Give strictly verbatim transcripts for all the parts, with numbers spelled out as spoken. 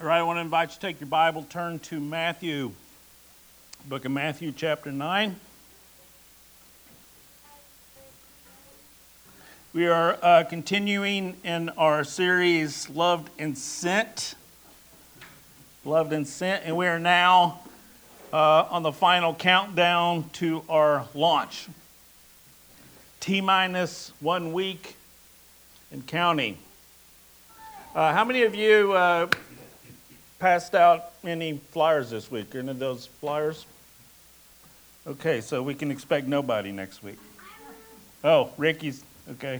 All right, I want to invite you to take your Bible, turn to Matthew, book of Matthew, chapter nine. We are uh, continuing in our series, Loved and Sent. Loved and Sent, and we are now uh, on the final countdown to our launch. T-minus one week and counting. Uh, how many of you uh, passed out any flyers this week? Any of those flyers? Okay, so we can expect nobody next week. Oh, Ricky's, okay.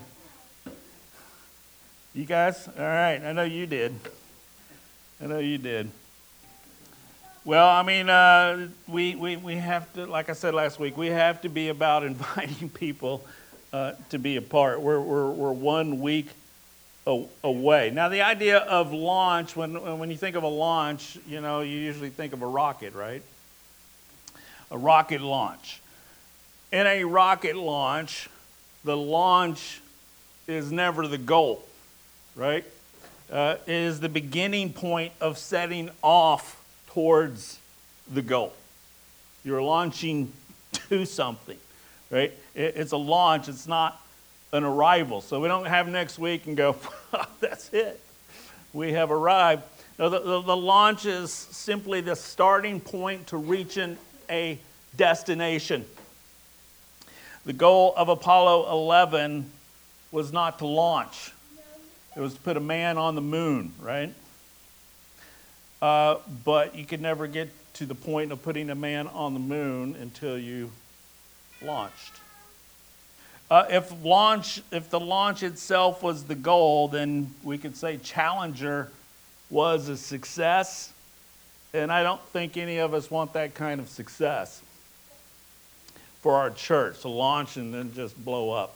You guys? All right, I know you did. I know you did. Well, I mean, uh, we, we, we have to, like I said last week, we have to be about inviting people uh, to be a part. We're, we're, we're one week away. Now, the idea of launch, when when you think of a launch, you know, you usually think of a rocket, right? A rocket launch. In a rocket launch, the launch is never the goal, right? Uh, it is the beginning point of setting off towards the goal. You're launching to something, right? It, it's a launch. It's not an arrival. So we don't have next week and go, that's it. We have arrived. No, the, the, the launch is simply the starting point to reaching a destination. The goal of Apollo eleven was not to launch. It was to put a man on the moon, right? Uh, but you could never get to the point of putting a man on the moon until you launched. Uh, if launch, if the launch itself was the goal, then we could say Challenger was a success, and I don't think any of us want that kind of success for our church, to launch and then just blow up.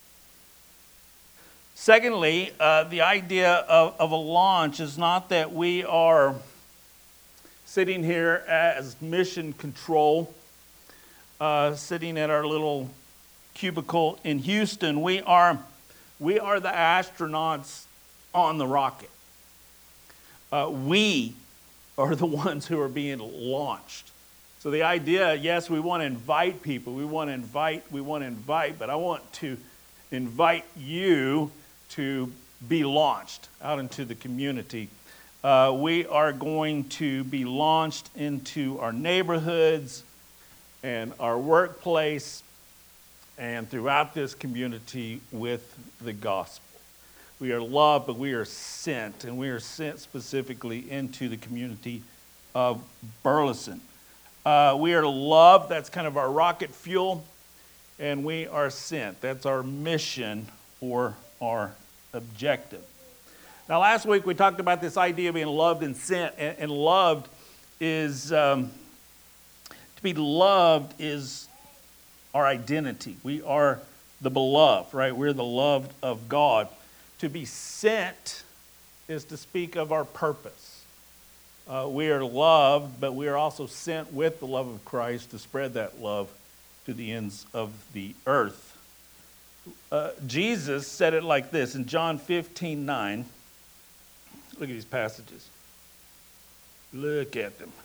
Secondly, uh, the idea of, of a launch is not that we are sitting here as mission control, uh, sitting at our little cubicle in Houston. We are, we are the astronauts on the rocket. Uh, we are the ones who are being launched. So the idea, yes, we want to invite people. We want to invite, we want to invite, but I want to invite you to be launched out into the community. Uh, we are going to be launched into our neighborhoods and our workplace and throughout this community with the gospel. We are loved, but we are sent, and we are sent specifically into the community of Burleson. Uh, we are loved, that's kind of our rocket fuel, and we are sent. That's our mission or our objective. Now, last week we talked about this idea of being loved and sent, and, and loved is, um, to be loved is our identity. We are the beloved, right? We're the loved of God. To be sent is to speak of our purpose. Uh, we are loved, but we are also sent with the love of Christ to spread that love to the ends of the earth. Uh, Jesus said it like this in John fifteen nine. Look at these passages. Look at them.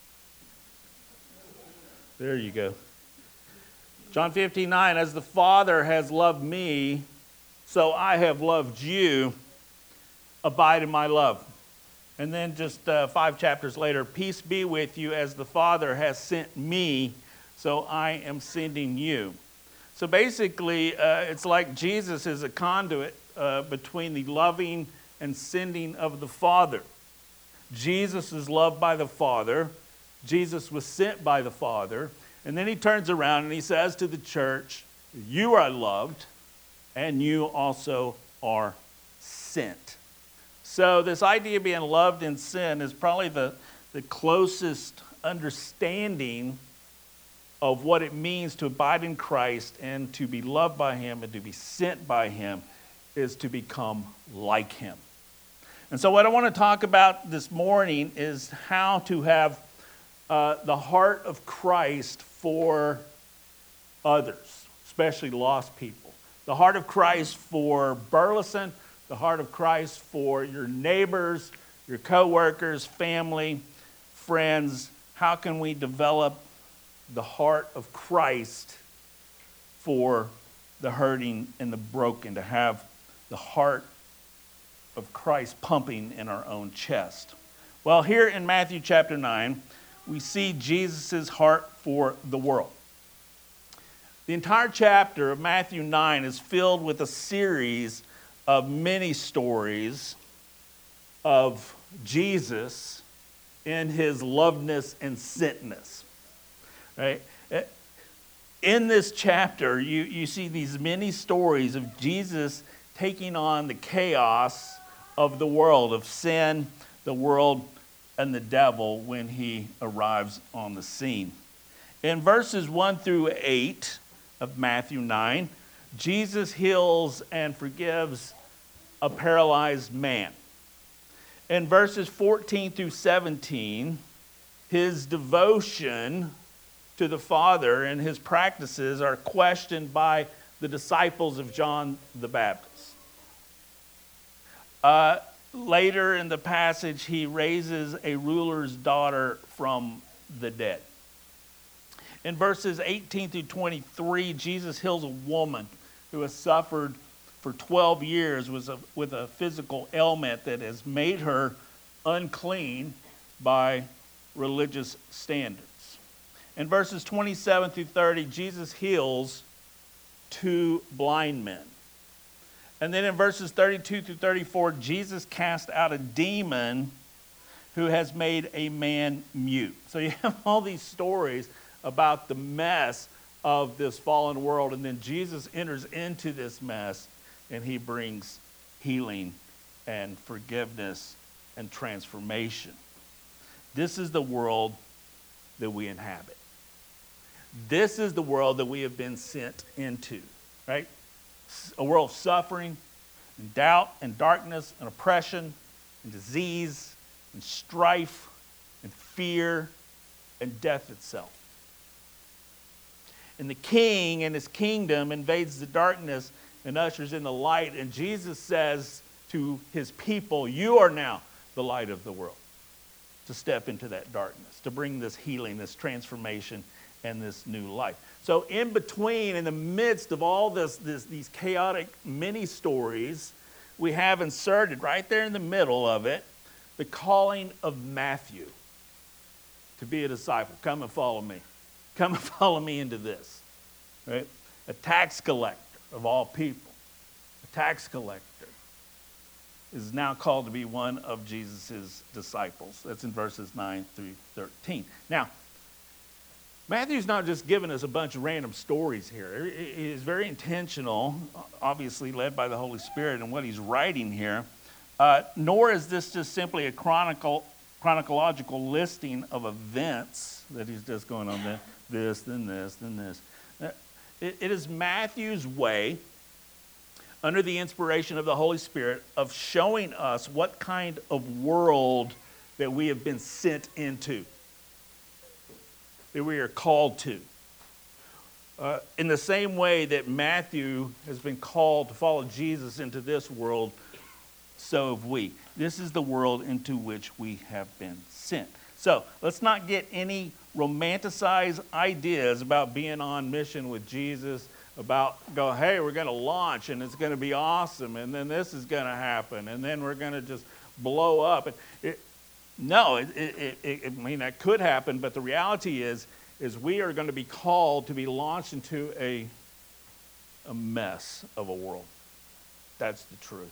There you go. John fifteen nine, as the Father has loved me, so I have loved you. Abide in my love. And then just uh, five chapters later, peace be with you as the Father has sent me, so I am sending you. So basically, uh, it's like Jesus is a conduit uh, between the loving and sending of the Father. Jesus is loved by the Father. Jesus was sent by the Father. And then he turns around and he says to the church, you are loved and you also are sent. So this idea of being loved and sent is probably the, the closest understanding of what it means to abide in Christ and to be loved by him and to be sent by him is to become like him. And so what I want to talk about this morning is how to have uh, the heart of Christ for others, especially lost people. The heart of Christ for Burleson, the heart of Christ for your neighbors, your coworkers, family, friends. How can we develop the heart of Christ for the hurting and the broken, to have the heart of Christ pumping in our own chest? Well, here in Matthew chapter nine, we see Jesus' heart for the world. The entire chapter of Matthew nine is filled with a series of many stories of Jesus in his loveness and sentness. Right? In this chapter, you, you see these many stories of Jesus taking on the chaos of the world, of sin, the world, and the devil when he arrives on the scene. In verses one through eight of Matthew nine, Jesus heals and forgives a paralyzed man. In verses fourteen through seventeen, his devotion to the Father and his practices are questioned by the disciples of John the Baptist. Uh, later in the passage, he raises a ruler's daughter from the dead. In verses eighteen through twenty-three, Jesus heals a woman who has suffered for twelve years with a, with a physical ailment that has made her unclean by religious standards. In verses twenty-seven through thirty, Jesus heals two blind men. And then in verses thirty-two through thirty-four, Jesus casts out a demon who has made a man mute. So you have all these stories about the mess of this fallen world, and then Jesus enters into this mess, and he brings healing and forgiveness and transformation. This is the world that we inhabit. This is the world that we have been sent into, right? A world of suffering and doubt and darkness and oppression and disease and strife and fear and death itself. And the king and his kingdom invades the darkness and ushers in the light. And Jesus says to his people, you are now the light of the world. To step into that darkness, to bring this healing, this transformation, and this new life. So in between, in the midst of all this, this these chaotic mini stories, we have inserted right there in the middle of it, the calling of Matthew to be a disciple. Come and follow me. Come and follow me into this. Right? A tax collector of all people. A tax collector is now called to be one of Jesus' disciples. That's in verses nine through thirteen. Now, Matthew's not just giving us a bunch of random stories here. He is very intentional, obviously led by the Holy Spirit in what he's writing here. Uh, nor is this just simply a chronicle, chronological listing of events that he's just going on there, this, then this, then this. It, it is Matthew's way, under the inspiration of the Holy Spirit, of showing us what kind of world that we have been sent into, that we are called to. Uh, in the same way that Matthew has been called to follow Jesus into this world, so have we. This is the world into which we have been sent. So let's not get any romanticized ideas about being on mission with Jesus, about go, hey, we're going to launch and it's going to be awesome, and then this is going to happen, and then we're going to just blow up. And it, no, it, it, it, I mean, that could happen, but the reality is, is we are going to be called to be launched into a, a mess of a world. That's the truth.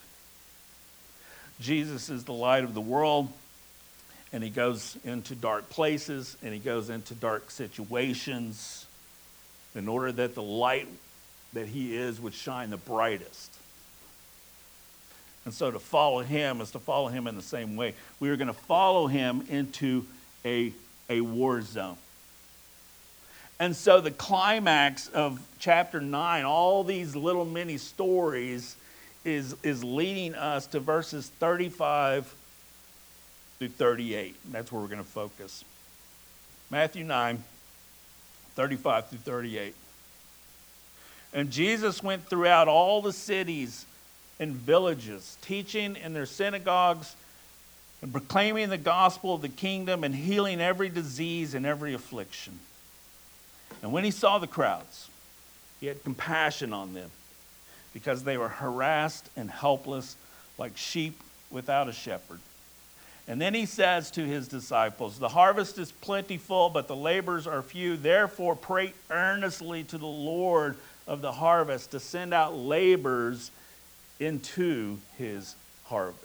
Jesus is the light of the world, and he goes into dark places, and he goes into dark situations in order that the light that he is would shine the brightest. And so to follow him is to follow him in the same way. We are going to follow him into a, a war zone. And so the climax of chapter nine, all these little mini stories, is, is leading us to verses thirty-five through thirty-eight. That's where we're going to focus. Matthew nine, thirty-five through thirty-eight. And Jesus went throughout all the cities and villages, teaching in their synagogues and proclaiming the gospel of the kingdom and healing every disease and every affliction. And when he saw the crowds, he had compassion on them because they were harassed and helpless like sheep without a shepherd. And then he says to his disciples, the harvest is plentiful, but the laborers are few. Therefore, pray earnestly to the Lord of the harvest to send out laborers into his harvest.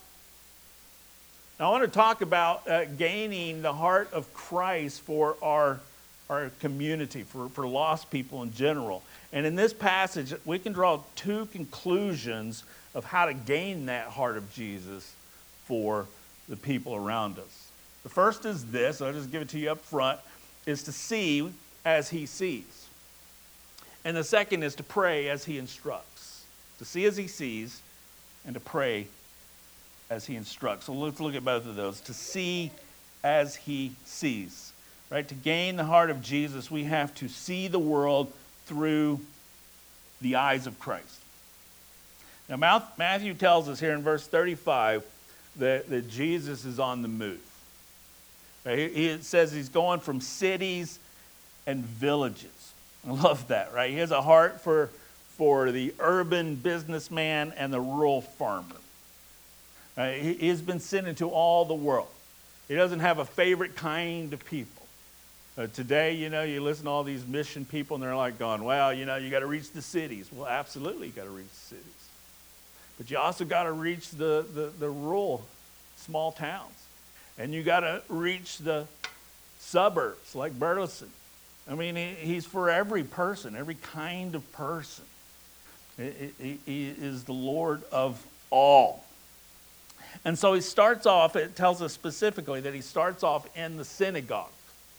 Now, I want to talk about uh, gaining the heart of Christ for our, our community, for, for lost people in general. And in this passage, we can draw two conclusions of how to gain that heart of Jesus for the people around us. The first is this, I'll just give it to you up front, is to see as he sees. And the second is to pray as he instructs. To see as he sees and to pray as he instructs. So let's look at both of those. To see as he sees. Right? To gain the heart of Jesus, we have to see the world through the eyes of Christ. Now, Matthew tells us here in verse thirty-five that, that Jesus is on the move. Right? He, it says he's going from cities and villages. I love that, right? He has a heart for, for the urban businessman and the rural farmer. Right? He, he's been sent into all the world. He doesn't have a favorite kind of people. Uh, today, you know, you listen to all these mission people and they're like going, well, you know, you got to reach the cities. Well, absolutely you got to reach the cities. But you also got to reach the, the, the rural, small towns. And you got to reach the suburbs like Burleson. I mean, he, he's for every person, every kind of person. He, he, he is the Lord of all. And so he starts off, it tells us specifically that he starts off in the synagogue.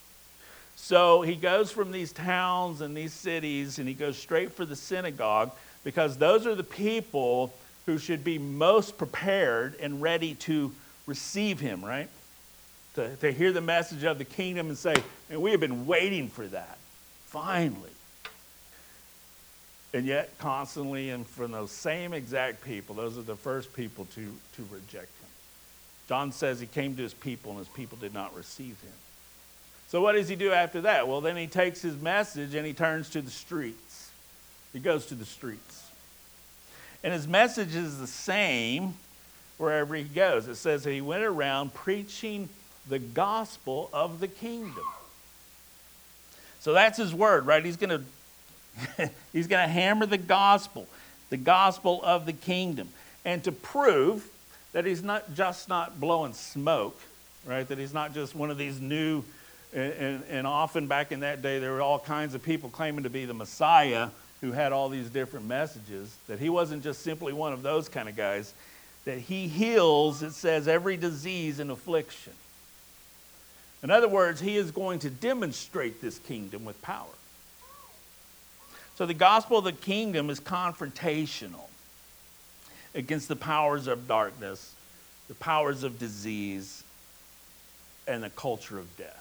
So he goes from these towns and these cities and he goes straight for the synagogue because those are the people who should be most prepared and ready to receive him, right? To, to hear the message of the kingdom and say, and we have been waiting for that, finally. And yet constantly, and from those same exact people, those are the first people to, to reject him. John says he came to his people and his people did not receive him. So what does he do after that? Well, then he takes his message and he turns to the streets. He goes to the streets. And his message is the same wherever he goes. It says that he went around preaching the gospel of the kingdom. So that's his word, right? He's going to he's going to hammer the gospel, the gospel of the kingdom. And to prove that he's not just not blowing smoke, right? That he's not just one of these new, and, and, and often back in that day, there were all kinds of people claiming to be the Messiah who had all these different messages, that he wasn't just simply one of those kind of guys, that he heals, it says, every disease and affliction. In other words, he is going to demonstrate this kingdom with power. So the gospel of the kingdom is confrontational against the powers of darkness, the powers of disease, and the culture of death.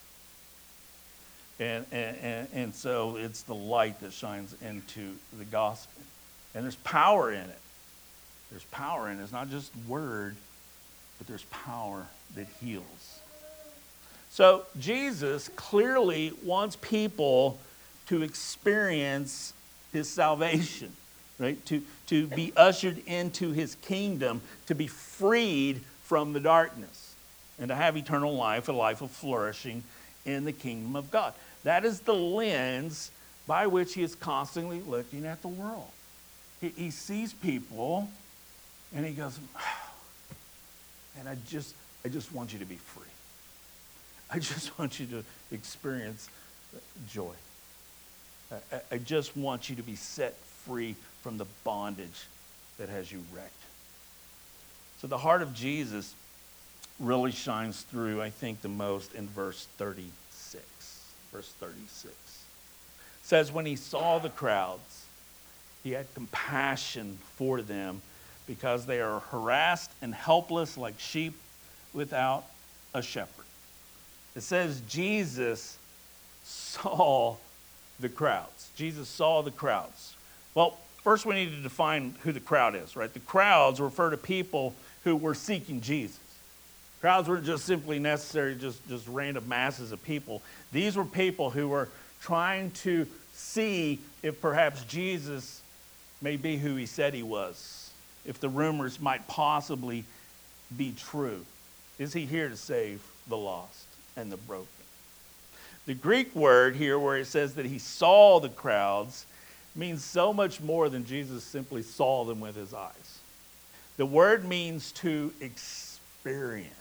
And, and, and so it's the light that shines into the gospel. And there's power in it. There's power in it. It's not just word, but there's power that heals. So Jesus clearly wants people to experience his salvation, right? To, to be ushered into his kingdom, to be freed from the darkness, and to have eternal life, a life of flourishing in the kingdom of God. That is the lens by which he is constantly looking at the world. He, he sees people and he goes, oh, and I just, I just want you to be free. I just want you to experience joy. I, I just want you to be set free from the bondage that has you wrecked. So the heart of Jesus really shines through, I think, the most in verse thirty-six. Verse thirty-six. It says, when he saw the crowds, he had compassion for them because they are harassed and helpless like sheep without a shepherd. It says Jesus saw the crowds. Jesus saw the crowds. Well, first we need to define who the crowd is, right? The crowds refer to people who were seeking Jesus. Crowds weren't just simply necessary, just, just random masses of people. These were people who were trying to see if perhaps Jesus may be who he said he was, if the rumors might possibly be true. Is he here to save the lost and the broken? The Greek word here, where it says that he saw the crowds, means so much more than Jesus simply saw them with his eyes. The word means to experience.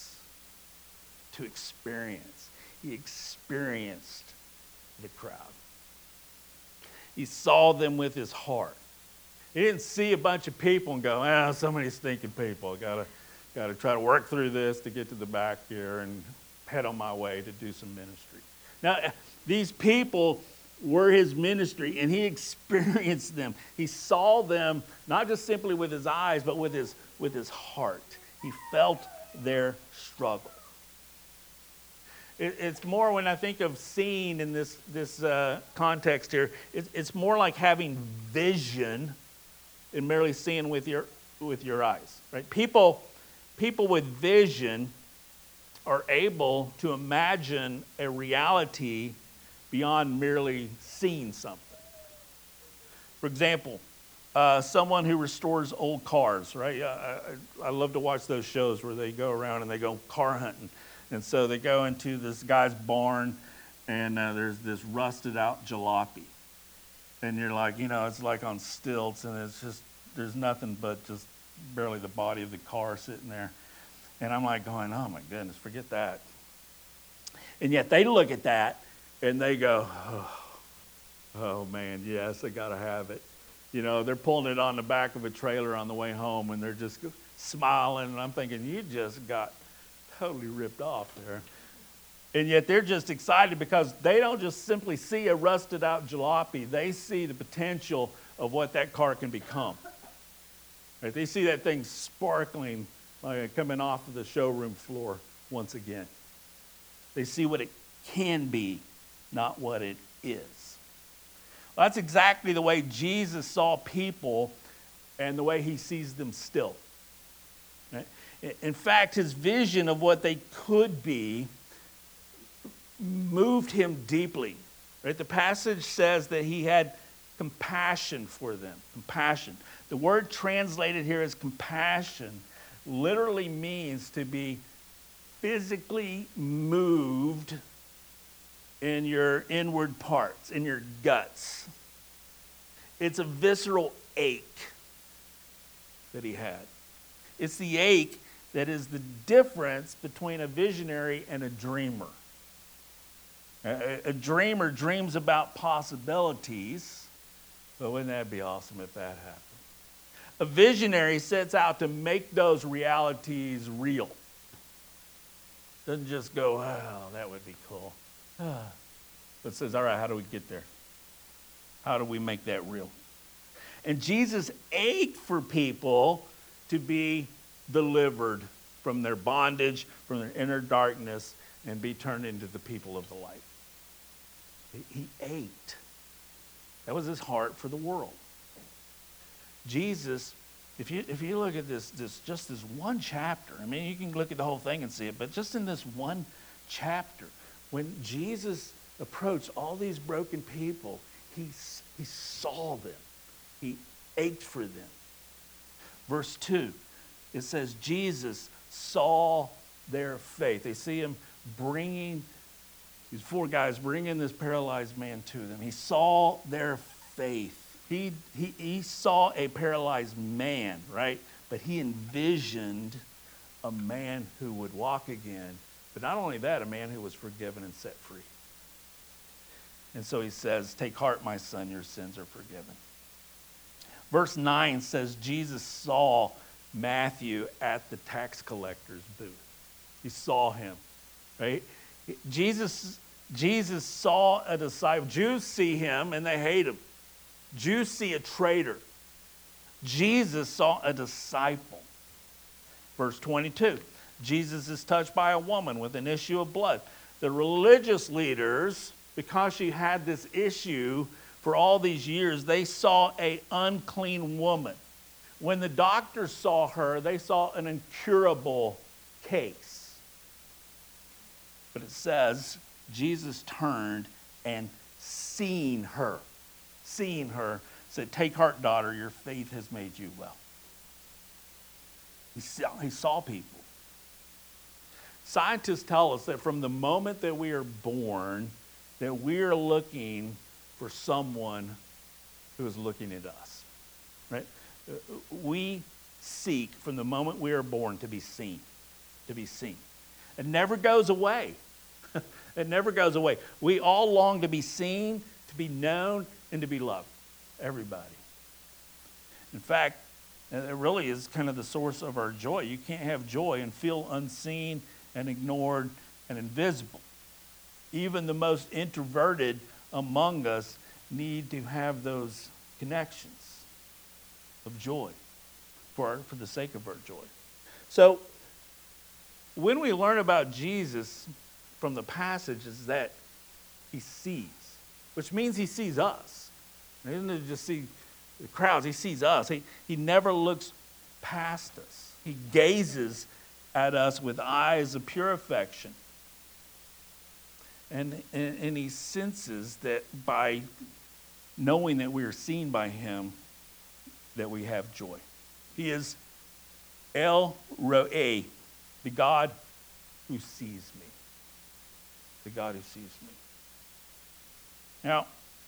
To experience. He experienced the crowd. He saw them with his heart. He didn't see a bunch of people and go, ah, so many stinking people. Gotta, gotta try to work through this to get to the back here and head on my way to do some ministry. Now, these people were his ministry, and he experienced them. He saw them not just simply with his eyes, but with his, with his heart. He felt their struggle. It, it's more, when I think of seeing in this, this uh, context here, it, it's more like having vision and merely seeing with your, with your eyes. Right? People, people with vision are able to imagine a reality beyond merely seeing something. For example, uh, someone who restores old cars, right? I, I, I love to watch those shows where they go around and they go car hunting. And so they go into this guy's barn, and uh, there's this rusted out jalopy. And you're like, you know, it's like on stilts, and it's just, there's nothing but just barely the body of the car sitting there. And I'm like going, oh my goodness, forget that. And yet they look at that and they go, oh, oh man, yes, I got to have it. You know, they're pulling it on the back of a trailer on the way home, and they're just smiling. And I'm thinking, you just got totally ripped off there. And yet they're just excited because they don't just simply see a rusted out jalopy. They see the potential of what that car can become. Right? They see that thing sparkling, like coming off of the showroom floor once again. They see what it can be, not what it is. Well, that's exactly the way Jesus saw people and the way he sees them still. Right? In fact, his vision of what they could be moved him deeply. Right? The passage says that he had compassion for them. Compassion. The word translated here as compassion literally means to be physically moved in your inward parts, in your guts. It's a visceral ache that he had. It's the ache that is the difference between a visionary and a dreamer. A, a dreamer dreams about possibilities, but wouldn't that be awesome if that happened? A visionary sets out to make those realities real. Doesn't just go, oh, that would be cool. But says, all right, how do we get there? How do we make that real? And Jesus ached for people to be delivered from their bondage, from their inner darkness, and be turned into the people of the light. He ached. That was his heart for the world. Jesus, if you if you look at this, this just this one chapter, I mean, you can look at the whole thing and see it, but just in this one chapter, when Jesus approached all these broken people, he, he saw them. He ached for them. Verse two, it says, Jesus saw their faith. They see him bringing, these four guys bringing this paralyzed man to them. He saw their faith. He, he, he saw a paralyzed man, right? But he envisioned a man who would walk again. But not only that, a man who was forgiven and set free. And so he says, take heart, my son, your sins are forgiven. Verse nine says, Jesus saw Matthew at the tax collector's booth. He saw him, right? Jesus, Jesus saw a disciple. Jews see him and they hate him. Jews see a traitor. Jesus saw a disciple. Verse twenty-two, Jesus is touched by a woman with an issue of blood. The religious leaders, because she had this issue for all these years, they saw an unclean woman. When the doctors saw her, they saw an incurable case. But it says Jesus turned and seeing her, seeing her, said, "Take heart, daughter, your faith has made you well." He saw, he saw people. Scientists tell us that from the moment that we are born, that we are looking for someone who is looking at us, right? We seek from the moment we are born to be seen, to be seen. It never goes away. It never goes away. We all long to be seen, to be known, and to be loved. Everybody. In fact, it really is kind of the source of our joy. You can't have joy and feel unseen and ignored and invisible. Even the most introverted among us need to have those connections of joy for, our, for the sake of our joy. So, when we learn about Jesus from the passage is that he sees, which means he sees us. He doesn't just see the crowds, he sees us. He, he never looks past us. He gazes at us with eyes of pure affection. And, and, and he senses that by knowing that we are seen by him, that we have joy. He is El Roi, the God who sees me. The God who sees me. Now,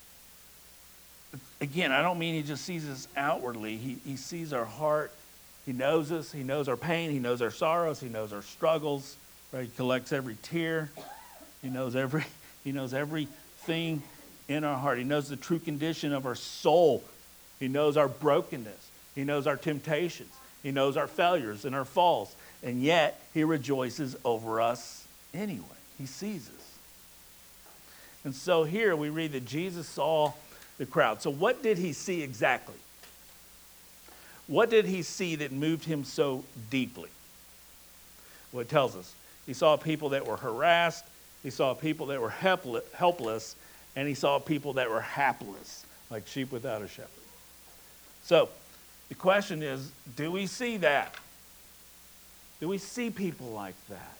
again, I don't mean he just sees us outwardly. He, he sees our heart. He knows us. He knows our pain. He knows our sorrows. He knows our struggles. Right? He collects every tear. He knows every. He knows everything in our heart. He knows the true condition of our soul. He knows our brokenness. He knows our temptations. He knows our failures and our falls. And yet, he rejoices over us anyway. He sees us. And so here we read that Jesus saw the crowd. So what did he see exactly? What did he see that moved him so deeply? Well, it tells us. He saw people that were harassed. He saw people that were helpless. And he saw people that were hapless, like sheep without a shepherd. So the question is, do we see that? Do we see people like that?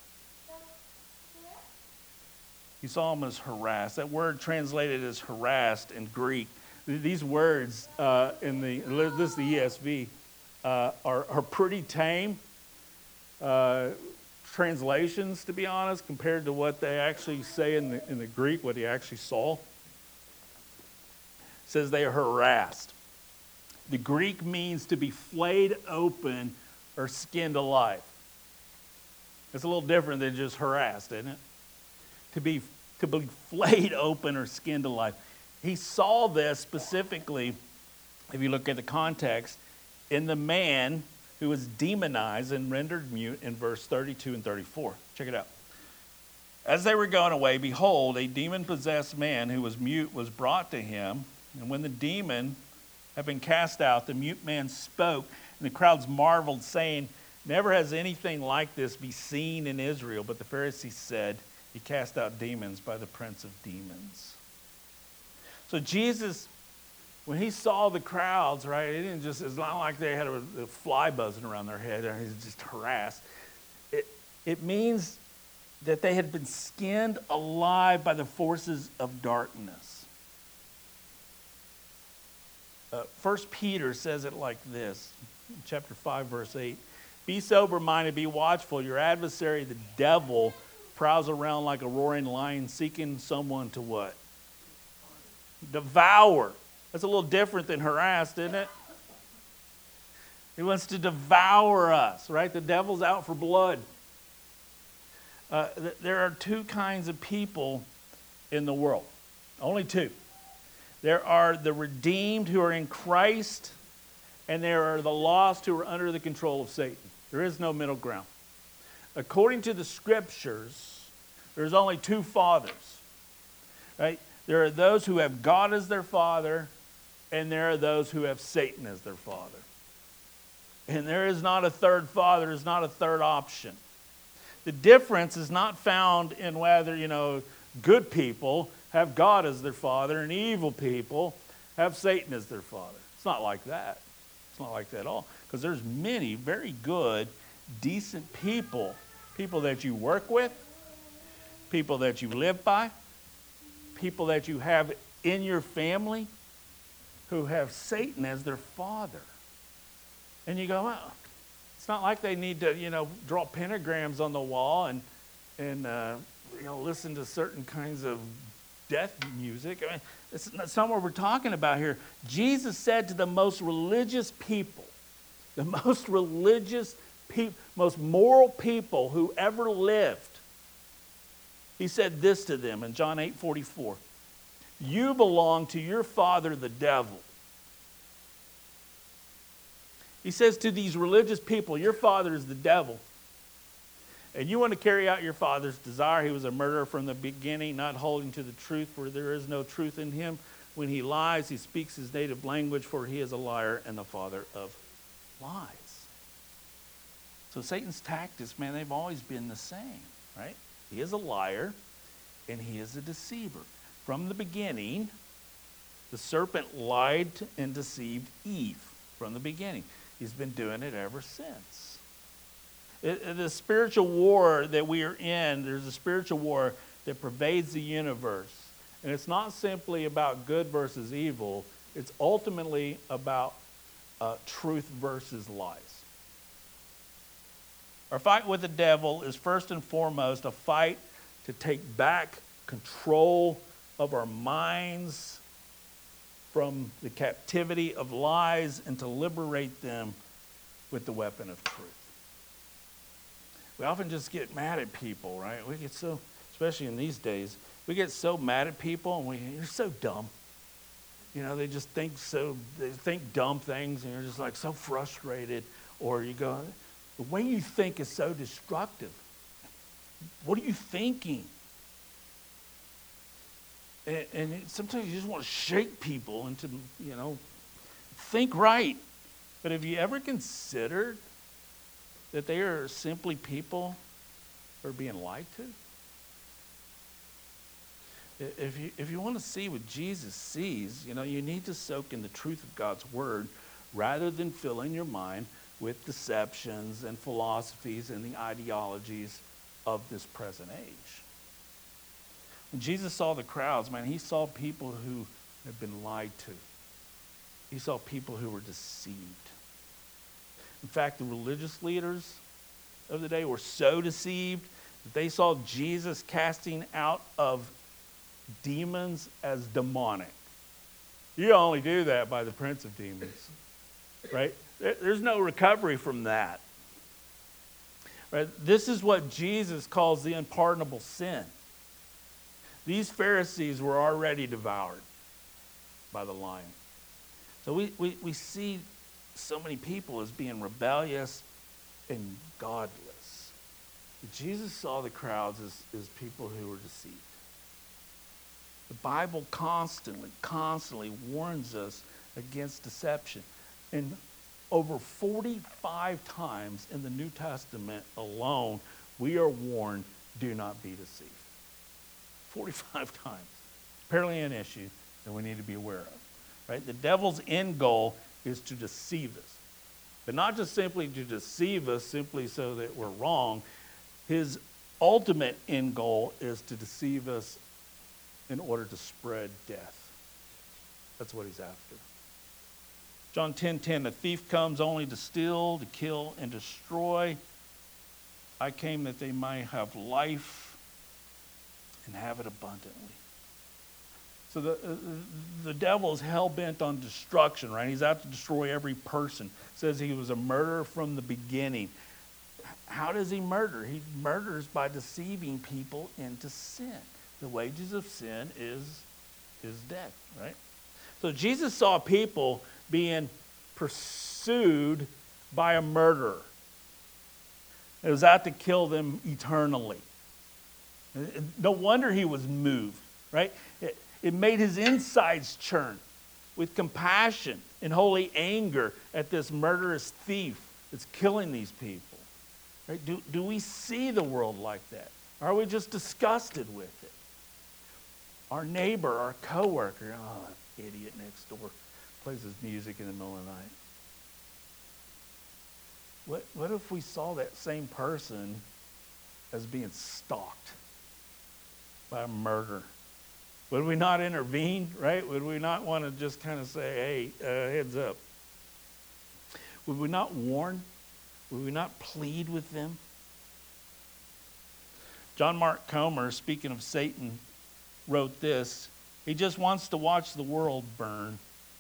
He saw them as harassed. That word translated as harassed in Greek. These words uh, in the this is the E S V uh, are are pretty tame uh, translations, to be honest, compared to what they actually say in the in the Greek. What he actually saw. It says they are harassed. The Greek means to be flayed open or skinned alive. It's a little different than just harassed, isn't it? To be, to be flayed open or skinned alive. He saw this specifically, if you look at the context, in the man who was demonized and rendered mute in verse thirty-two and thirty-four. Check it out. As they were going away, behold, a demon-possessed man who was mute was brought to him. And when the demon had been cast out, the mute man spoke, and the crowds marveled, saying, "Never has anything like this been seen in Israel." But the Pharisees said, "He cast out demons by the prince of demons." So Jesus, when he saw the crowds, right, it didn't just, it's not like they had a, a fly buzzing around their head, or he's just harassed. It, it means that they had been skinned alive by the forces of darkness. Uh, First Peter says it like this, chapter five, verse eight. "Be sober-minded, be watchful. Your adversary, the devil, prowls around like a roaring lion, seeking someone to what? Devour." That's a little different than harassed, isn't it? He wants to devour us, right? The devil's out for blood. Uh, th- there are two kinds of people in the world. Only two. There are the redeemed who are in Christ, and there are the lost who are under the control of Satan. There is no middle ground. According to the scriptures, there's only two fathers, right? There are those who have God as their father, and there are those who have Satan as their father. And there is not a third father, there is not a third option. The difference is not found in whether, you know, good people have God as their father and evil people have Satan as their father. It's not like that. It's not like that at all. Because there's many very good, decent people, people that you work with, people that you live by, people that you have in your family who have Satan as their father. And you go, well, it's not like they need to, you know, draw pentagrams on the wall and, and uh, you know, listen to certain kinds of death music. I mean, it's, that's not what we're talking about here. Jesus said to the most religious people, the most religious people, most moral people who ever lived, he said this to them in John eight forty-four. You belong to your father, the devil. He says to these religious people, your father is the devil. And you want to carry out your father's desire. He was a murderer from the beginning, not holding to the truth, for there is no truth in him. When he lies, he speaks his native language, for he is a liar and the father of lies. So Satan's tactics, man, they've always been the same, right? He is a liar and he is a deceiver. From the beginning, the serpent lied and deceived Eve from the beginning. He's been doing it ever since. It, the spiritual war that we are in, there's a spiritual war that pervades the universe. And it's not simply about good versus evil. It's ultimately about uh, truth versus lies. Our fight with the devil is first and foremost a fight to take back control of our minds from the captivity of lies and to liberate them with the weapon of truth. We often just get mad at people, right? We get so, especially in these days, we get so mad at people and we, you're so dumb. You know, they just think so, they think dumb things and you're just like so frustrated. Or you go, the way you think is so destructive. What are you thinking? And, and sometimes you just want to shake people into, you know, think right. But have you ever considered that they are simply people who are being lied to? If you, if you want to see what Jesus sees, you know, you need to soak in the truth of God's word rather than filling your mind with deceptions and philosophies and the ideologies of this present age. When Jesus saw the crowds, man, he saw people who had been lied to. He saw people who were deceived. In fact, the religious leaders of the day were so deceived that they saw Jesus casting out of demons as demonic. You only do that by the prince of demons, right? There's no recovery from that. Right? This is what Jesus calls the unpardonable sin. These Pharisees were already devoured by the lion. So we, we, we see so many people as being rebellious and godless. But Jesus saw the crowds as, as people who were deceived. The Bible constantly, constantly warns us against deception. And over forty-five times in the New Testament alone, we are warned, do not be deceived. forty-five times. Apparently an issue that we need to be aware of. Right? The devil's end goal is to deceive us. But not just simply to deceive us simply so that we're wrong. His ultimate end goal is to deceive us in order to spread death. That's what he's after. John ten ten, a thief comes only to steal, to kill, and destroy. I came that they might have life and have it abundantly. So the, uh, the devil is hell-bent on destruction, right? He's out to destroy every person. It says he was a murderer from the beginning. How does he murder? He murders by deceiving people into sin. The wages of sin is, is death, right? So Jesus saw people being pursued by a murderer. It was out to kill them eternally. No wonder he was moved, right? It, it made his insides churn with compassion and holy anger at this murderous thief that's killing these people. Right? Do, do we see the world like that? Or are we just disgusted with it? Our neighbor, our coworker, oh, that idiot next door plays his music in the middle of the night. What, what if we saw that same person as being stalked by a murderer? Would we not intervene, right? Would we not want to just kind of say, hey, uh, heads up? Would we not warn? Would we not plead with them? John Mark Comer, speaking of Satan, wrote this. He just wants to watch the world burn.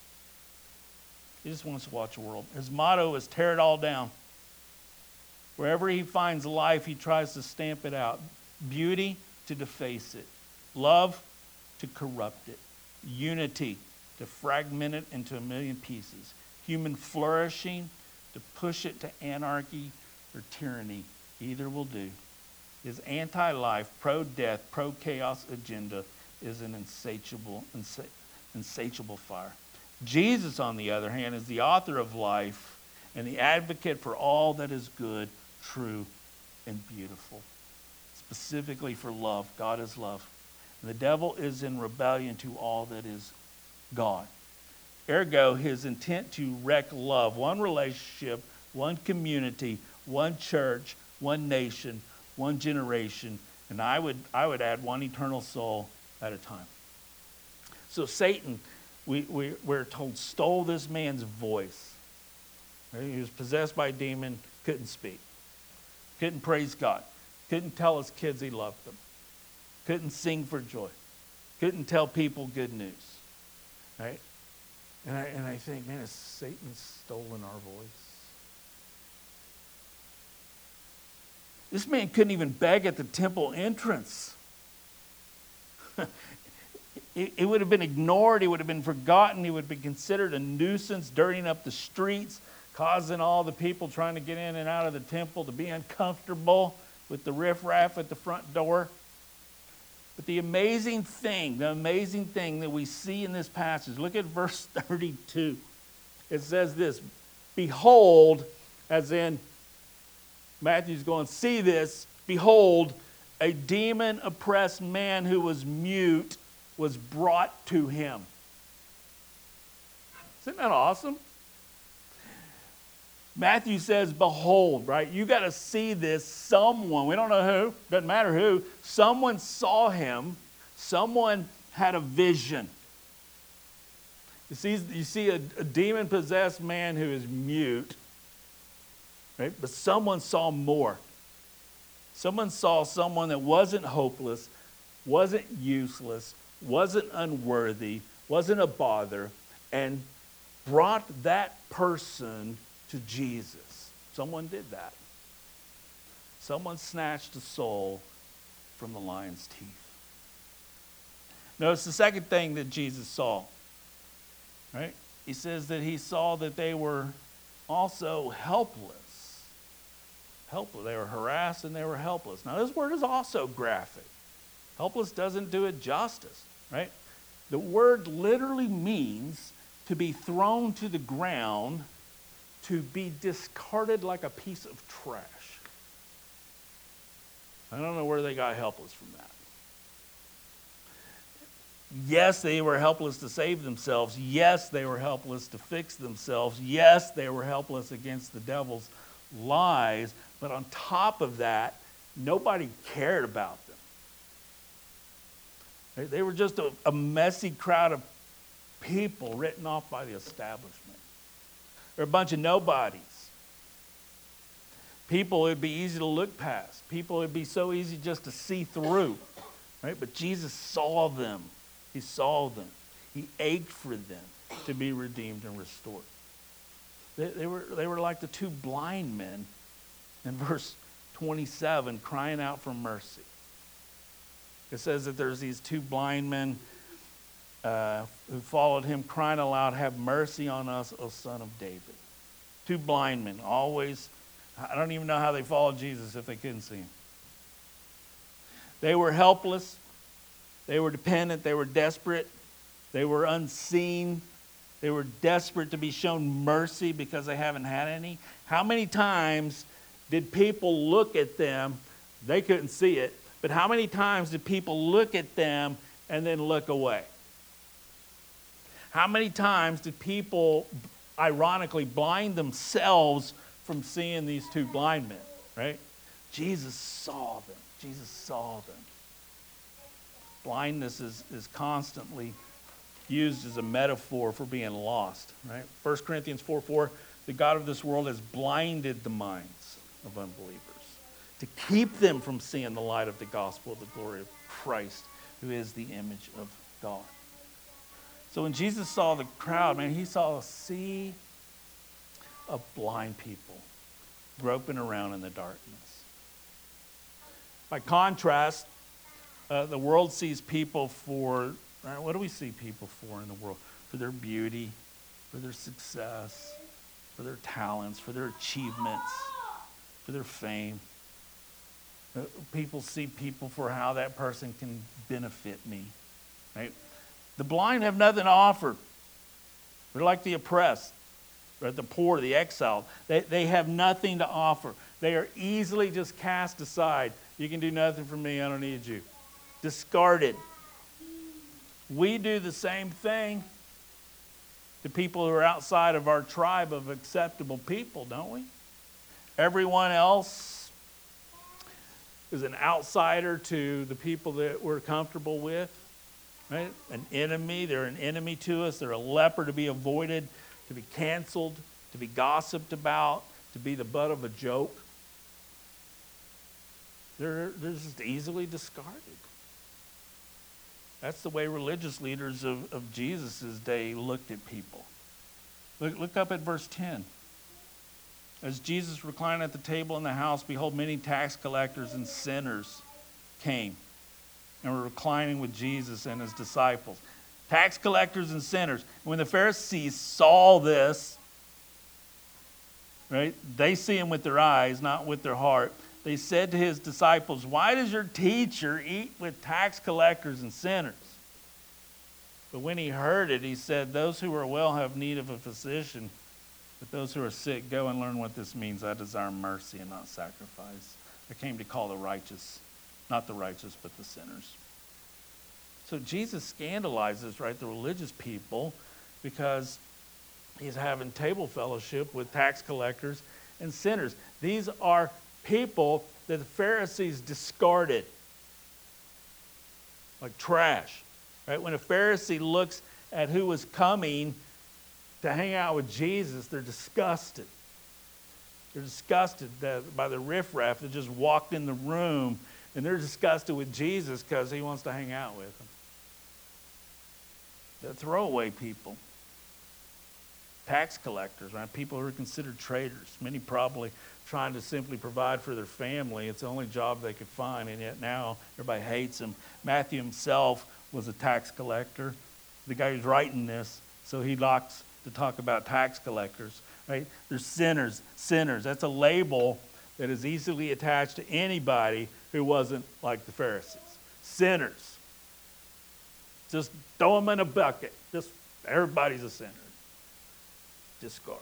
He just wants to watch the world. His motto is tear it all down. Wherever he finds life, he tries to stamp it out. Beauty, to deface it. Love, to corrupt it. Unity, to fragment it into a million pieces. Human flourishing, to push it to anarchy or tyranny. Either will do. His anti-life, pro-death, pro-chaos agenda is an insatiable, insa- insatiable fire. Jesus, on the other hand, is the author of life and the advocate for all that is good, true, and beautiful. Specifically for love. God is love. And the devil is in rebellion to all that is God. Ergo, his intent to wreck love, one relationship, one community, one church, one nation, one generation, and I would I would add one eternal soul at a time. So Satan, we, we, we're told, stole this man's voice. Right? He was possessed by a demon, couldn't speak, couldn't praise God, couldn't tell his kids he loved them, couldn't sing for joy, couldn't tell people good news. Right? And I, and I think, man, has Satan stolen our voice? This man couldn't even beg at the temple entrance. it, it would have been ignored. It would have been forgotten. He would be considered a nuisance, dirtying up the streets, causing all the people trying to get in and out of the temple to be uncomfortable with the riffraff at the front door. But the amazing thing, the amazing thing that we see in this passage, look at verse thirty-two. It says this, behold, as in, Matthew's going, see this, behold, a demon-oppressed man who was mute was brought to him. Isn't that awesome? Matthew says, behold, right? You got to see this. Someone, we don't know who, doesn't matter who, someone saw him. Someone had a vision. You see, you see a, a demon-possessed man who is mute, right? But someone saw more. Someone saw someone that wasn't hopeless, wasn't useless, wasn't unworthy, wasn't a bother, and brought that person to Jesus. Someone did that. Someone snatched a soul from the lion's teeth. Notice the second thing that Jesus saw. Right? He says that he saw that they were also helpless. Helpless. They were harassed and they were helpless. Now this word is also graphic. Helpless doesn't do it justice, right? The word literally means to be thrown to the ground, to be discarded like a piece of trash. I don't know where they got helpless from that. Yes, they were helpless to save themselves. Yes, they were helpless to fix themselves. Yes, they were helpless against the devil's lies. But on top of that, nobody cared about them. They were just a, a messy crowd of people written off by the establishment. They're a bunch of nobodies. People it would be easy to look past. People it would be so easy just to see through. Right? But Jesus saw them. He saw them. He ached for them to be redeemed and restored. They, they, were, they were like the two blind men in verse twenty-seven crying out for mercy. It says that there's these two blind men uh, who followed him crying aloud, have mercy on us, O Son of David. Two blind men, always, I don't even know how they followed Jesus if they couldn't see him. They were helpless. They were dependent. They were desperate. They were unseen. They were desperate to be shown mercy because they haven't had any. How many times did people look at them? They couldn't see it. But how many times did people look at them and then look away? How many times did people, ironically, blind themselves from seeing these two blind men, right? Jesus saw them. Jesus saw them. Blindness is, is constantly used as a metaphor for being lost, right? First Corinthians four four, the God of this world has blinded the minds of unbelievers to keep them from seeing the light of the gospel of the glory of Christ, who is the image of God. So when Jesus saw the crowd, man, he saw a sea of blind people groping around in the darkness. By contrast, uh, the world sees people for, right, what do we see people for in the world? For their beauty, for their success, for their talents, for their achievements, for their fame. Uh, people see people for how that person can benefit me, right? The blind have nothing to offer. They're like the oppressed, right? The poor, the exiled. They, they have nothing to offer. They are easily just cast aside. You can do nothing for me. I don't need you. Discarded. We do the same thing to people who are outside of our tribe of acceptable people, don't we? Everyone else is an outsider to the people that we're comfortable with. Right? An enemy, they're an enemy to us. They're a leper to be avoided, to be canceled, to be gossiped about, to be the butt of a joke. They're, they're just easily discarded. That's the way religious leaders of, of Jesus' day looked at people. Look, look up at verse ten. As Jesus reclined at the table in the house, behold, many tax collectors and sinners came and were reclining with Jesus and his disciples. Tax collectors and sinners. When the Pharisees saw this, right, they see him with their eyes, not with their heart. They said to his disciples, why does your teacher eat with tax collectors and sinners? But when he heard it, he said, those who are well have need of a physician, but those who are sick, go and learn what this means. I desire mercy and not sacrifice. I came to call the righteous, not the righteous, but the sinners. So Jesus scandalizes, right, the religious people because he's having table fellowship with tax collectors and sinners. These are people that the Pharisees discarded like trash. Right? When a Pharisee looks at who was coming to hang out with Jesus, they're disgusted. They're disgusted by the riffraff that just walked in the room, and they're disgusted with Jesus because he wants to hang out with them. The throwaway people. Tax collectors, right? People who are considered traitors. Many probably trying to simply provide for their family. It's the only job they could find, and yet now everybody hates them. Matthew himself was a tax collector. The guy who's writing this, so he likes to talk about tax collectors, right? They're sinners, sinners. That's a label that is easily attached to anybody who wasn't like the Pharisees. Sinners. Just throw them in a bucket. Just everybody's a sinner. Discard.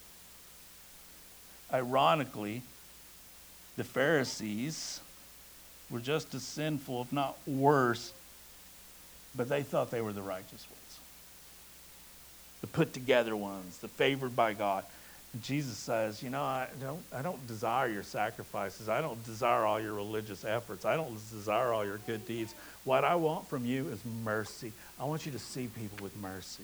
Ironically, the Pharisees were just as sinful, if not worse, but they thought they were the righteous ones. The put together ones, the favored by God. And Jesus says, you know, I don't, I don't desire your sacrifices. I don't desire all your religious efforts. I don't desire all your good deeds. What I want from you is mercy. I want you to see people with mercy.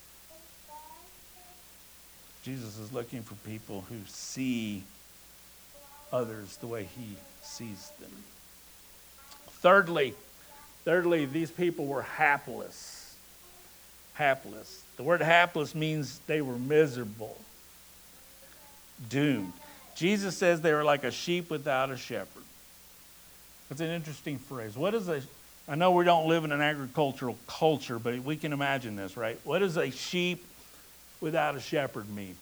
Jesus is looking for people who see others the way he sees them. Thirdly, thirdly, these people were hapless. Hapless. The word hapless means they were miserable, doomed. Jesus says they were like a sheep without a shepherd. That's an interesting phrase. What is a, I know we don't live in an agricultural culture, but we can imagine this, right? What does a sheep without a shepherd mean?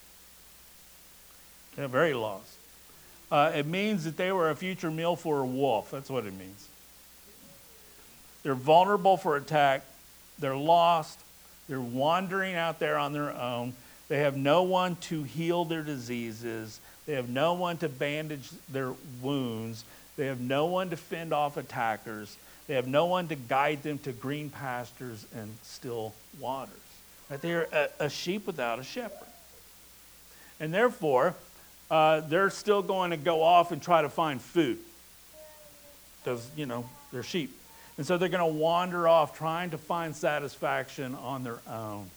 They're very lost. Uh, it means that they were a future meal for a wolf. That's what it means. They're vulnerable for attack. They're lost. They're wandering out there on their own. They have no one to heal their diseases. They have no one to bandage their wounds. They have no one to fend off attackers. They have no one to guide them to green pastures and still waters. Right? They're a, a sheep without a shepherd. And therefore, uh, they're still going to go off and try to find food because, you know, they're sheep. And so they're going to wander off trying to find satisfaction on their own.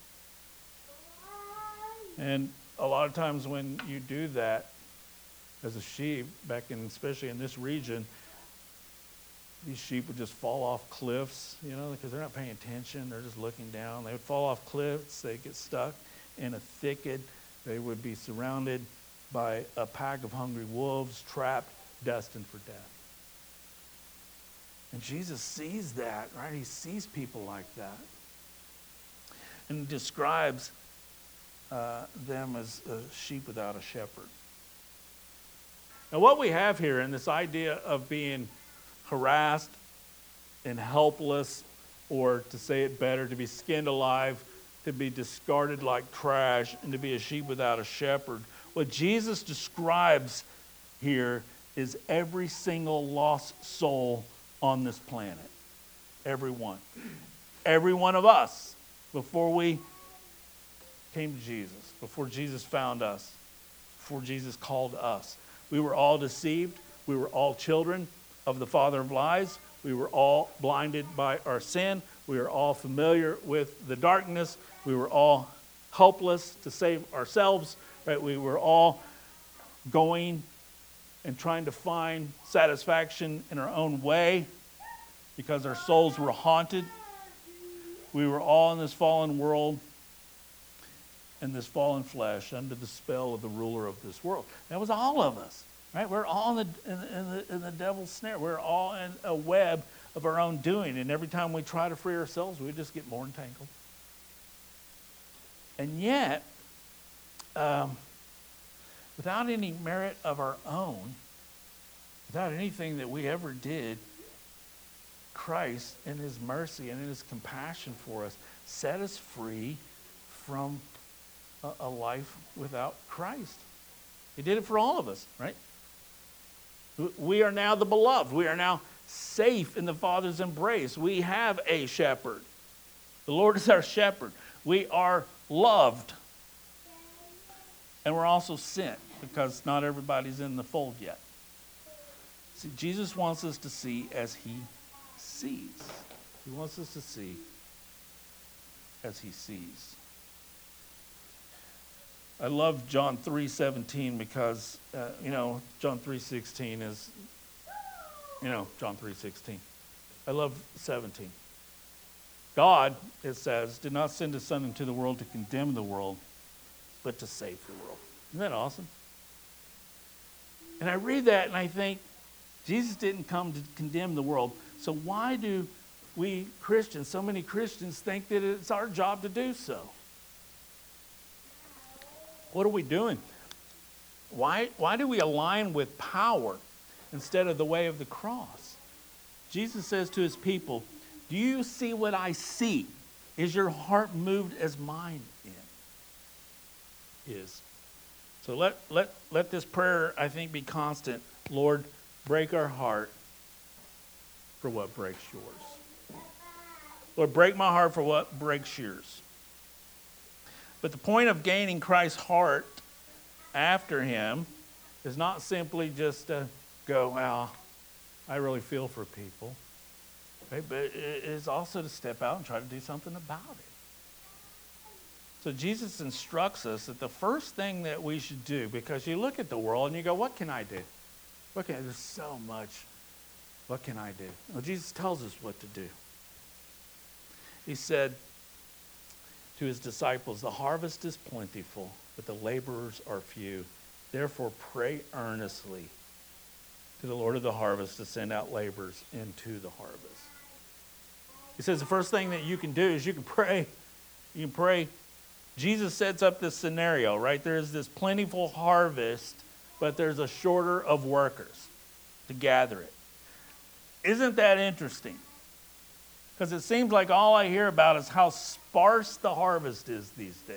And a lot of times when you do that as a sheep, back in, especially in this region, these sheep would just fall off cliffs, you know, because they're not paying attention. They're just looking down. They would fall off cliffs. They'd get stuck in a thicket. They would be surrounded by a pack of hungry wolves, trapped, destined for death. And Jesus sees that, right? He sees people like that. And describes uh, them as a sheep without a shepherd. Now what we have here in this idea of being harassed and helpless, or to say it better, to be skinned alive, to be discarded like trash, and to be a sheep without a shepherd. What Jesus describes here is every single lost soul on this planet. Every one. Every one of us, before we came to Jesus, before Jesus found us, before Jesus called us. We were all deceived. We were all children of the father of lies. We were all blinded by our sin. We were all familiar with the darkness. We were all helpless to save ourselves. Right? We were all going and trying to find satisfaction in our own way because our souls were haunted. We were all in this fallen world, in this fallen flesh, under the spell of the ruler of this world. That was all of us. Right? We're all in the, in, the, in, the, in the devil's snare. We're all in a web of our own doing. And every time we try to free ourselves, we just get more entangled. And yet, um, without any merit of our own, without anything that we ever did, Christ, in his mercy and in his compassion for us, set us free from a, a life without Christ. He did it for all of us, right? We are now the beloved. We are now safe in the Father's embrace. We have a shepherd. The Lord is our shepherd. We are loved. And we're also sent, because not everybody's in the fold yet. See, Jesus wants us to see as he sees. He wants us to see as he sees. I love John three seventeen because, uh, you know, John three sixteen is, you know, John three sixteen. I love seventeen. God, it says, did not send his Son into the world to condemn the world, but to save the world. Isn't that awesome? And I read that and I think, Jesus didn't come to condemn the world. So why do we Christians, so many Christians, think that it's our job to do so? What are we doing? Why, why do we align with power instead of the way of the cross? Jesus says to his people, do you see what I see? Is your heart moved as mine is? So let, let, let this prayer, I think, be constant. Lord, break our heart for what breaks yours. Lord, break my heart for what breaks yours. But the point of gaining Christ's heart after him is not simply just to go, well, I really feel for people. Right? But it is also to step out and try to do something about it. So Jesus instructs us that the first thing that we should do, because you look at the world and you go, what can I do? What can I do? There's so much. What can I do? Well, Jesus tells us what to do. He said to his disciples, the harvest is plentiful, but the laborers are few. Therefore, pray earnestly to the Lord of the harvest to send out laborers into the harvest. He says the first thing that you can do is you can pray. You can pray. Jesus sets up this scenario, right? There's this plentiful harvest, but there's a shorter of workers to gather it. Isn't that interesting? Because it seems like all I hear about is how sparse the harvest is these days.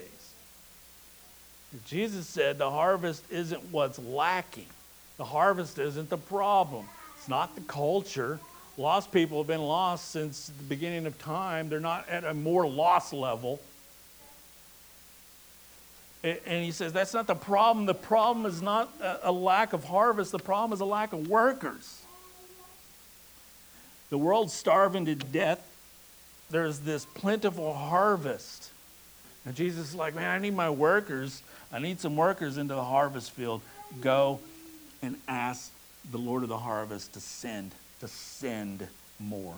Jesus said the harvest isn't what's lacking. The harvest isn't the problem. It's not the culture. Lost people have been lost since the beginning of time. They're not at a more lost level. And he says, that's not the problem. The problem is not a lack of harvest. The problem is a lack of workers. The world's starving to death. There's this plentiful harvest. And Jesus is like, man, I need my workers. I need some workers into the harvest field. Go and ask the Lord of the harvest to send, to send more.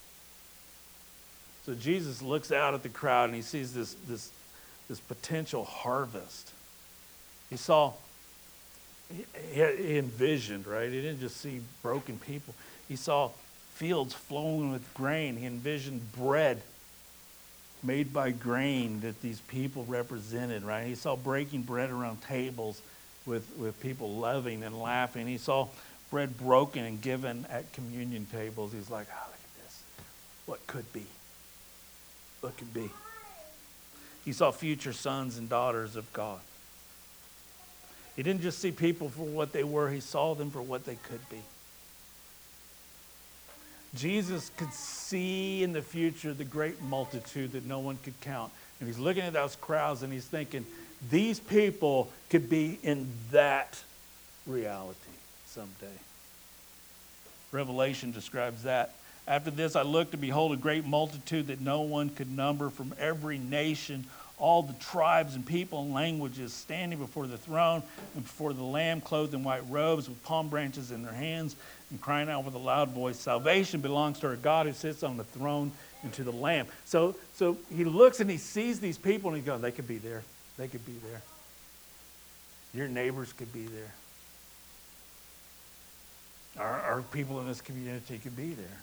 So Jesus looks out at the crowd and he sees this, this, this potential harvest. He saw, he, he envisioned, right? He didn't just see broken people. He saw fields flowing with grain. He envisioned bread made by grain that these people represented, right? He saw breaking bread around tables with, with people loving and laughing. He saw bread broken and given at communion tables. He's like, oh, look at this. What could be? What could be? He saw future sons and daughters of God. He didn't just see people for what they were. He saw them for what they could be. Jesus could see in the future the great multitude that no one could count. And he's looking at those crowds and he's thinking, these people could be in that reality someday. Revelation describes that. After this I looked to behold a great multitude that no one could number from every nation, all the tribes and people and languages standing before the throne and before the Lamb, clothed in white robes with palm branches in their hands and crying out with a loud voice, salvation belongs to our God who sits on the throne and to the Lamb. So, so he looks and he sees these people and he goes, they could be there. They could be there. Your neighbors could be there. Our, our people in this community could be there.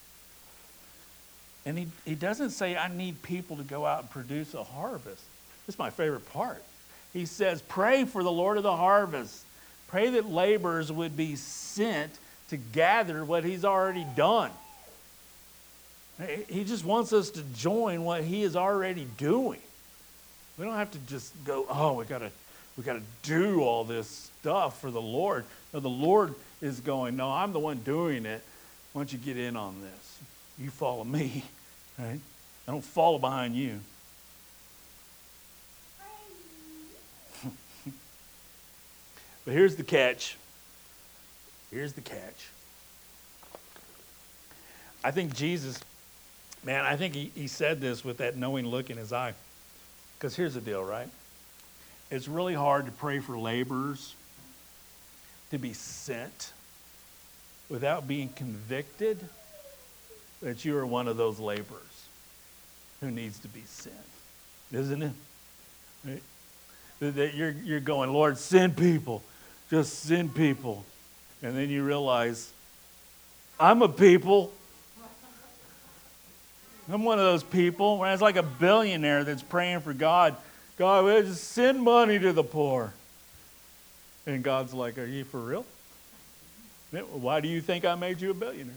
And he, he doesn't say, I need people to go out and produce a harvest. This is my favorite part. He says, pray for the Lord of the harvest. Pray that laborers would be sent to gather what he's already done. He just wants us to join what he is already doing. We don't have to just go, oh, we gotta, we gotta do all this stuff for the Lord. No, the Lord is going, no, I'm the one doing it. Why don't you get in on this? You follow me, right? I don't follow behind you. But here's the catch. Here's the catch. I think Jesus, man, I think he, he said this with that knowing look in his eye. Because here's the deal, right? It's really hard to pray for laborers to be sent without being convicted that you are one of those laborers who needs to be sent, isn't it? Right? That you're, you're going, Lord, send people. Just send people. And then you realize, I'm a people. I'm one of those people. When it's like a billionaire that's praying for God, God, will just send money to the poor. And God's like, are you for real? Why do you think I made you a billionaire?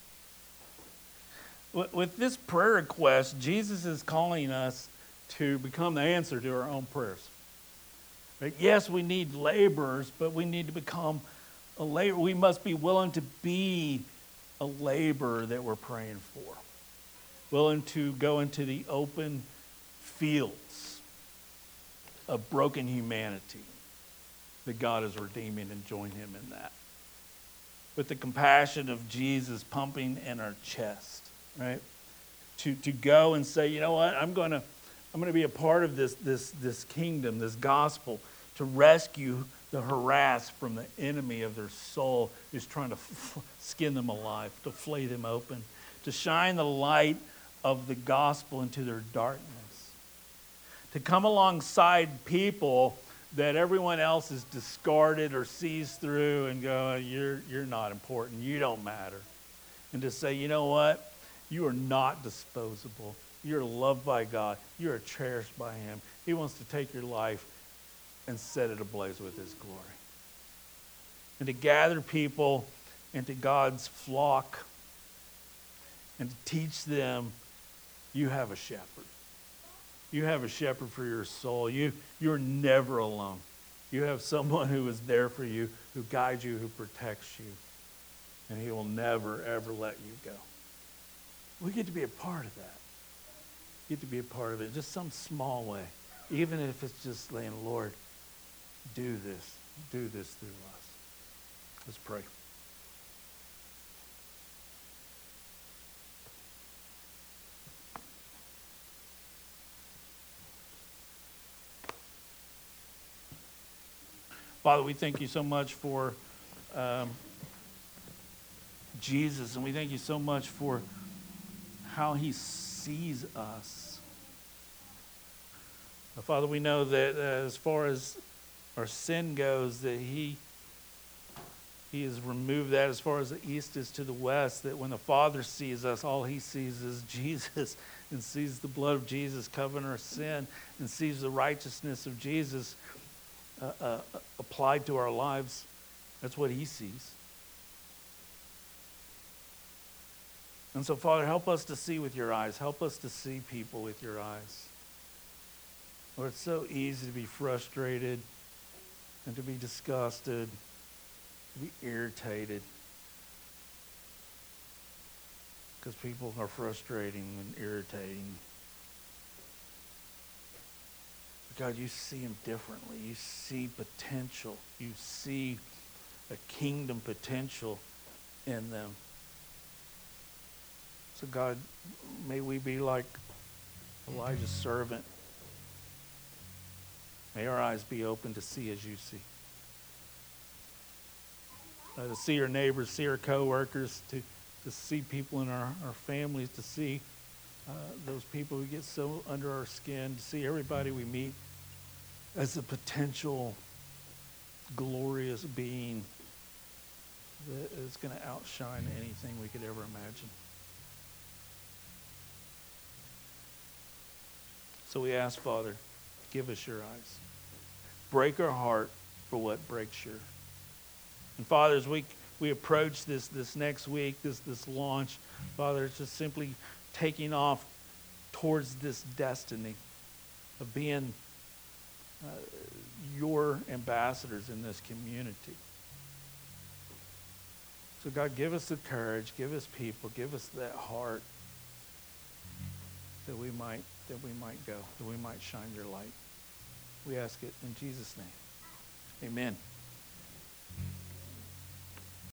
With this prayer request, Jesus is calling us to become the answer to our own prayers. Right? Yes, we need laborers, but we need to become a laborer. We must be willing to be a laborer that we're praying for. Willing to go into the open fields of broken humanity that God is redeeming and join him in that. With the compassion of Jesus pumping in our chest. Right, to to go and say, you know what, I'm gonna I'm gonna be a part of this this this kingdom, this gospel, to rescue the harassed from the enemy of their soul who's trying to f- skin them alive, to flay them open, to shine the light of the gospel into their darkness, to come alongside people that everyone else is discarded or sees through and go, you're you're not important, you don't matter, and to say, you know what. You are not disposable. You're loved by God. You are cherished by him. He wants to take your life and set it ablaze with his glory. And to gather people into God's flock and to teach them, you have a shepherd. You have a shepherd for your soul. You, you're never alone. You have someone who is there for you, who guides you, who protects you. And he will never, ever let you go. We get to be a part of that. We get to be a part of it in just some small way. Even if it's just saying, Lord, do this. Do this through us. Let's pray. Father, we thank you so much for um, Jesus, and we thank you so much for how he sees us. Uh, Father, we know that uh, as far as our sin goes, that he, he has removed that as far as the east is to the west, that when the Father sees us, all he sees is Jesus and sees the blood of Jesus covering our sin and sees the righteousness of Jesus uh, uh, applied to our lives. That's what he sees. And so, Father, help us to see with your eyes. Help us to see people with your eyes. Lord, it's so easy to be frustrated and to be disgusted, to be irritated, because people are frustrating and irritating. But God, you see them differently. You see potential. You see a kingdom potential in them. So God, may we be like Elijah's servant. May our eyes be open to see as you see. Uh, to see our neighbors, see our co-workers, to, to see people in our, our families, to see uh, those people who get so under our skin, to see everybody we meet as a potential glorious being that is going to outshine anything we could ever imagine. So we ask, Father, give us your eyes. Break our heart for what breaks yours. And Father, as we, we approach this, this next week, this, this launch, Father, it's just simply taking off towards this destiny of being uh, your ambassadors in this community. So God, give us the courage, give us people, give us that heart that we might that we might go, that we might shine your light. We ask it in Jesus' name. Amen.